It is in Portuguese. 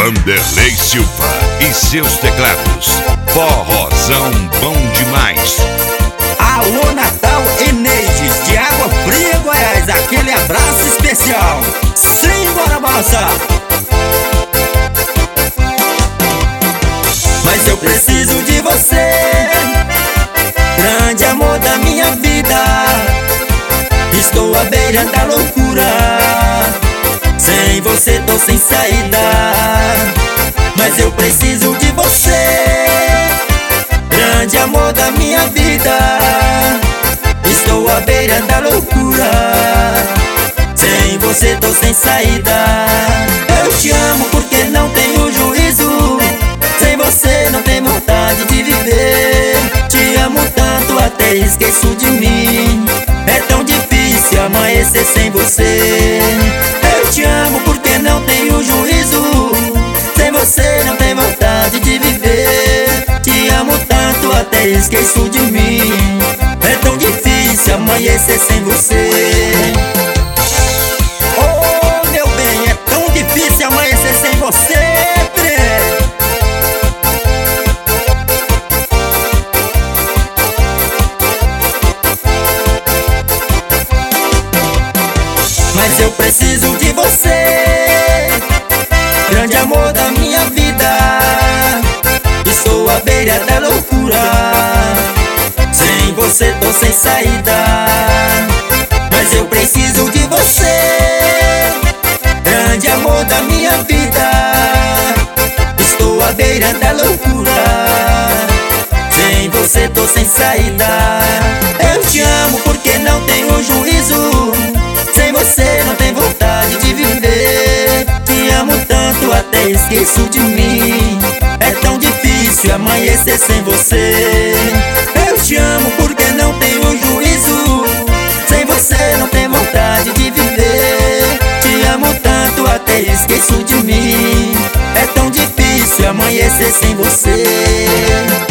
Vanderlei Silva e seus teclados. Forrozão bom demais. Alô Natal e Neides de Água Fria, Goiás, aquele abraço especial. Simbora, moça! Mas eu preciso de você, grande amor da minha vida. Estou à beira da loucura, sem você tô sem saída. Mas eu preciso de você, grande amor da minha vida. Estou à beira da loucura, sem você tô sem saída. Eu te amo porque não tenho juízo, sem você não tenho vontade de viver. Te amo tanto até esqueço de mim. É tão difícil amanhecer sem você. Eu te amo porque não tenho juízo, sem você não tenho vontade de viver. Te amo tanto até esqueço de mim. É tão difícil amanhecer sem você. Oh, meu bem, é tão difícil amanhecer sem você. Mas eu preciso de você, grande amor da minha vida. Estou à beira da loucura, sem você tô sem saída. Mas eu preciso de você, grande amor da minha vida. Estou à beira da loucura, sem você tô sem saída. Eu te amo porque não tenho juízo, sem você não tem vontade de viver. Te amo tanto até esqueço de mim. É tão difícil amanhecer sem você. Eu te amo porque não tenho juízo, sem você não tem vontade de viver. Te amo tanto até esqueço de mim. É tão difícil amanhecer sem você.